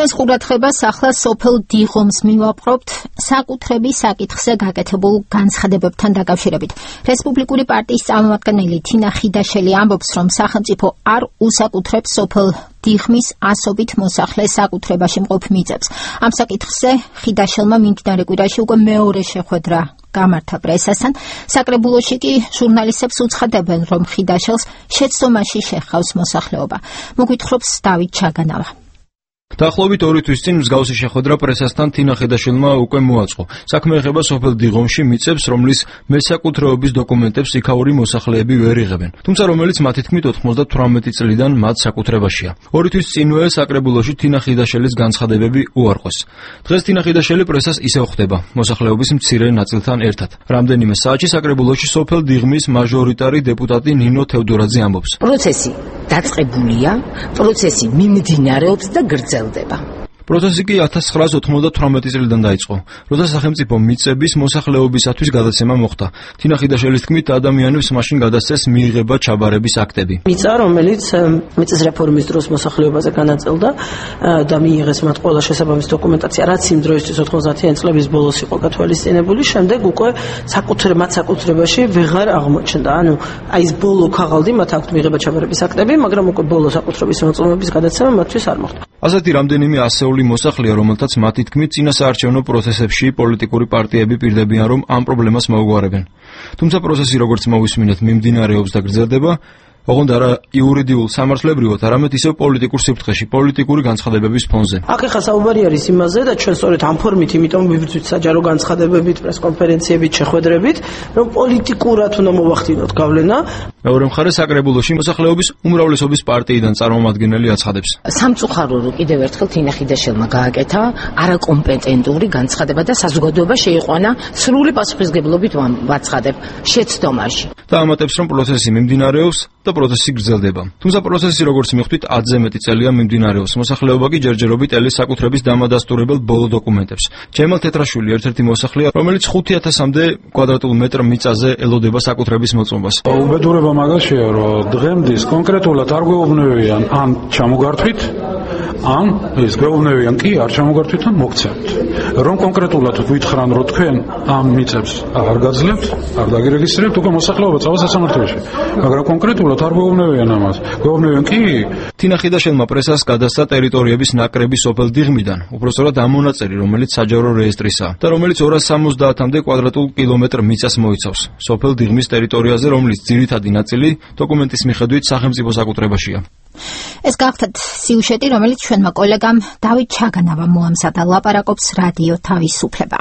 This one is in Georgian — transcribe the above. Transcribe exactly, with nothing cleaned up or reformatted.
Თქვენს ყურადღებას ახლა სოფელ დიღომს მივაპყრობთ საკუთრების საკითხზე გაკეთებულ განცხადებებთან დაკავშირებით. რესპუბლიკური პარტიის წარმომადგენელი თინა ხიდაშელი ამბობს, რომ სახელმწიფო არ უსაკუთრებს სოფელ დიღმის ასობით მოსახლე საკუთრებაში მყოფ მიწებს. ამ საკითხზე ხიდაშელმა მიმდინარე კვირაში უკვე მეორე შეხვედრა გამართა პრესასთან. საკრებულოში კი ჟურნალისტებს უცხადებენ, რომ ხიდაშელს შეცდომაში შეხავს მოსახლეობა. მოგვითხრობს დავით ჩაგანავა. დაახლოებით ორი თვის წინ მსგავსი შეხვედრა პრესასთან თინა ხიდაშელმა უკვე მოაწყო. საქმე ეხება სოფელ დიღომში მიწებს, რომლის მესაკუთრეობის დოკუმენტებს იქაური მოსახლეები ვერ იღებენ, თუმცა რომელიც მათი თქმით ოთხმოცდათვრამეტი წლიდან მათ საკუთრებაშია. ორი თვის წინვე საკრებულოში თინა ხიდაშელის განცხადებები უარყვეს. დღეს თინა ხიდაშელი პრესას ისევ ხვდება, მოსახლეობის მცირე ნაწილთან ერთად. რამდენიმე საათში საკრებულოში სოფელ დიღმის მაჟორიტარი დეპუტატი ნინო თევდორაძე ამბობს. პროცესი დაწყებულია, პროცესი მიმდინარეობს და გრძელდება. პროცესი კი ათას ცხრაას ოცდათვრამეტი წლიდან დაიწყო, როცა სახელმწიფო მიწების მოსახლეობისათვის გადაცემა მოხდა. თინა ხიდაშელის თქმით, ადამიანებს მაშინ გადასცეს მიიღება ჩაბარების აქტები. მიწა, რომელიც მიწის რეფორმის დროს მოსახლეობაზე განაწილდა და მიიღეს მათ ყველა შესაბამის დოკუმენტაცია, რაც იმ დროისთვის ოცდაათიანი წლების ბოლოს იყო გათვალისწინებული, შემდეგ უკვე საკუთრება მათ საკუთრებაში ვეღარ აღმოჩნდა. ანუ აი ეს ბოლო ქაღალდი მათ აქვთ მიიღება ჩაბარების აქტები, მაგრამ უკვე ბოლო საკუთრების მოწმობის გადაცემა მათთვის არ მოხდა. ასეთი რამდენიმე ასეული მოსახლეა, რომელთაც მათი თქმით წინასაარჩევნო პროცესებში პოლიტიკური პარტიები პირდებიან, რომ ამ პრობლემას მოუგვარებენ. თუმცა პროცესი, როგორც მოვისმინეთ, მიმდინარეობს და გრძელდება, ოღონდ არა იურიდიულ სამართლებრივად, არამედ ისევ პოლიტიკურ სიფრთხეში, პოლიტიკური განცხადებების ფონზე. აქ ახლა საუბარი არის იმაზე და ჩვენ სწორედ ამ ფორმით, იმიტომ ვიბრძვით საჯარო განცხადებებით, პრესკონფერენციებით, შეხვედრებით, რომ პოლიტიკურად უნდა მოვახდინოთ გავლენა. მეორე მხარეს საკრებულოში მოსახლეობის უმრავლესობის პარტიიდან წარმომადგენელი აცხადებს. სამწუხარო რომ კიდევ ერთხელ თინა ხიდაშელმა გააკეთა არაკომპეტენტური განცხადება და საზოგადოება შეიყვანა სრული პასუხისგებლობით ვაცხადებ შეცდომაში. და ამატებს, რომ პროცესი მიმდინარეობს და პროცესი გრძელდება. თუმცა პროცესი, როგორც მიხვდით, ათზე მეტი წელია მიმდინარეობს. მოსახლეობა კი ჯერჯერობით ელის საკუთრების დამადასტურებელ ბოლო დოკუმენტებს. ჯემალ თეთრაშვილი ერთ-ერთი მოსახლეა, რომელიც ხუთი ათასამდე კვადრატულ მეტრ მიწაზე ელოდება საკუთრების მოწმობას. უბედურება მაგაშია, რომ დღემდის კონკრეტულად არ გვეუბნებიან ან ჩამოგართვით, ან ეს გვეუბნებიან კი არ ჩამოგართვით ან მოგცემთ. რომ კონკრეტულად გვითხრან, რომ თქვენ ამ მიწებს არ გაძლევთ, არ დაგირეგისტრირებთ, უკვე მოსახლეობა წავა სასამართლოში. მაგრამ კონკრეტულად არ გვეუბნებიან ამას. გვეუბნებიან კი. თინა ხიდაშელმა პრესას გადასცა ტერიტორიების ნაკრები სოფელ დიღმიდან, უпростоრად ამ მონაწერი, რომელიც საჯარო რეესტრისაა და რომელიც ორას სამოცდაათამდე კვადრატულ კილომეტრ მიწას მოიცავს. სოფელ დიღმის ტერიტორიაზე, რომლის ძირითადი ნაწილი დოკუმენტის მიხედვით სახელმწიფო საკუთრებაშია. ეს გახლავთ სიუჟეტი, რომელიც ჩვენმა კოლეგამ დავით ჩაგანავამ მოამზადა, ლაპარაკობს რადიო თავისუფლება.